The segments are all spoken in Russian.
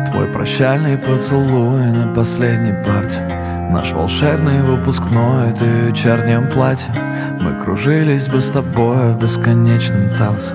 Твой прощальный поцелуй на последней парте, наш волшебный выпускной, ты в вечернем платье. Мы кружились бы с тобой в бесконечном танце.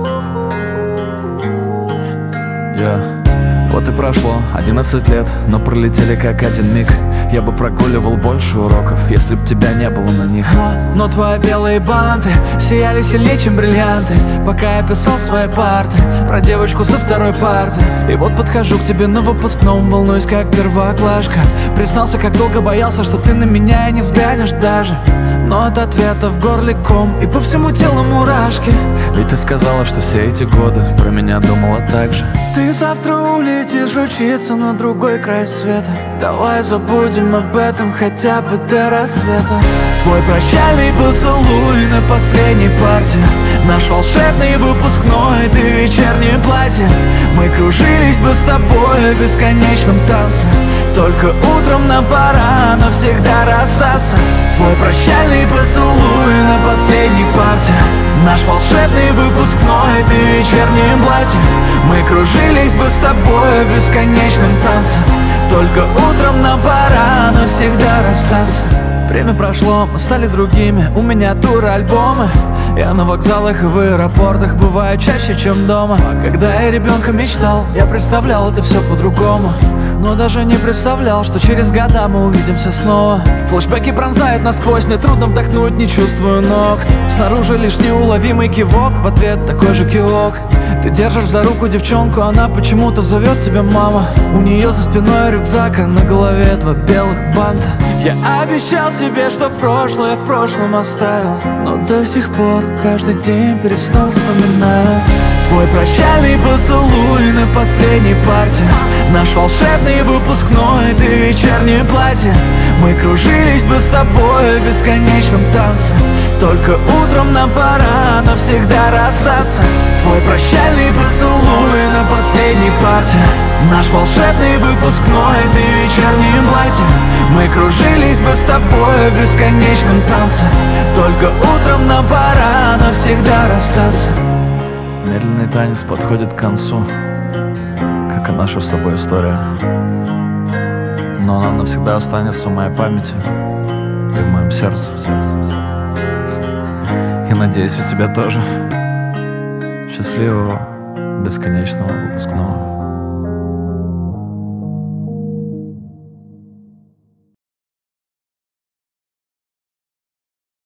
Вот и прошло 11 лет, но пролетели как один миг. Я бы прогуливал больше уроков, если б тебя не было на них. Но твои белые банты сияли сильнее, чем бриллианты, пока я писал свои парты про девочку со второй парты. И вот подхожу к тебе на выпускном, волнуюсь как первоклашка. Признался, как долго боялся, что ты на меня и не взглянешь даже. Но от ответа в горле ком и по всему телу мурашки. Ведь ты сказала, что все эти годы про меня думала так же. Ты завтра улетишь учиться на другой край света. Давай забудем об этом хотя бы до рассвета. Твой прощальный поцелуй на последней парте, наш волшебный выпускной, ты в вечернем платье. Мы кружились бы с тобой в бесконечном танце, только утром нам пора навсегда расстаться. Твой прощальный поцелуй на последней парте, наш волшебный выпускной, ты в вечернем платье. Мы кружились бы с тобой в бесконечном танце, только утром нам пора навсегда расстаться. Время прошло, мы стали другими, у меня туры, альбомы. Я на вокзалах и в аэропортах бываю чаще, чем дома. Когда я ребенком мечтал, я представлял это все по-другому, но даже не представлял, что через года мы увидимся снова. Флэшбэки пронзают насквозь, мне трудно вдохнуть, не чувствую ног. Снаружи лишь неуловимый кивок, в ответ такой же кивок. Ты держишь за руку девчонку, она почему-то зовет тебя мама. У нее за спиной рюкзак, а на голове два белых банта. Я обещал себе, что прошлое в прошлом оставил, но до сих пор каждый день перед сном вспоминаю. Твой прощальный поцелуй на последней парте, наш волшебный выпускной, ты в вечернем платье. Мы кружились бы с тобой в бесконечном танце, только утром нам пора навсегда расстаться. Твой прощальный поцелуй на последней парте, наш волшебный выпускной, ты в вечернем платье. Мы кружились бы с тобой в бесконечном танце, только утром нам пора навсегда расстаться. Медленный танец подходит к концу, как и наша с тобой история, но она навсегда останется в моей памяти и в моем сердце. И надеюсь, у тебя тоже. Счастливого бесконечного выпускного.